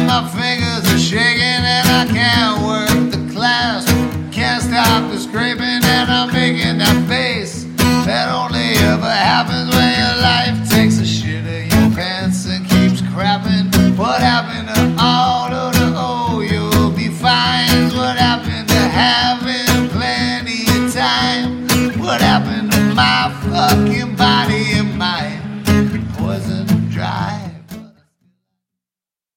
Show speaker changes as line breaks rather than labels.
my fingers are shaking and I can't work the class. Can't stop the scraping and I'm making that face that only ever happens when your life takes a shit in your pants and keeps crapping. What happened to all of the oh, you'll be fine? What happened to having plenty of time? What happened to my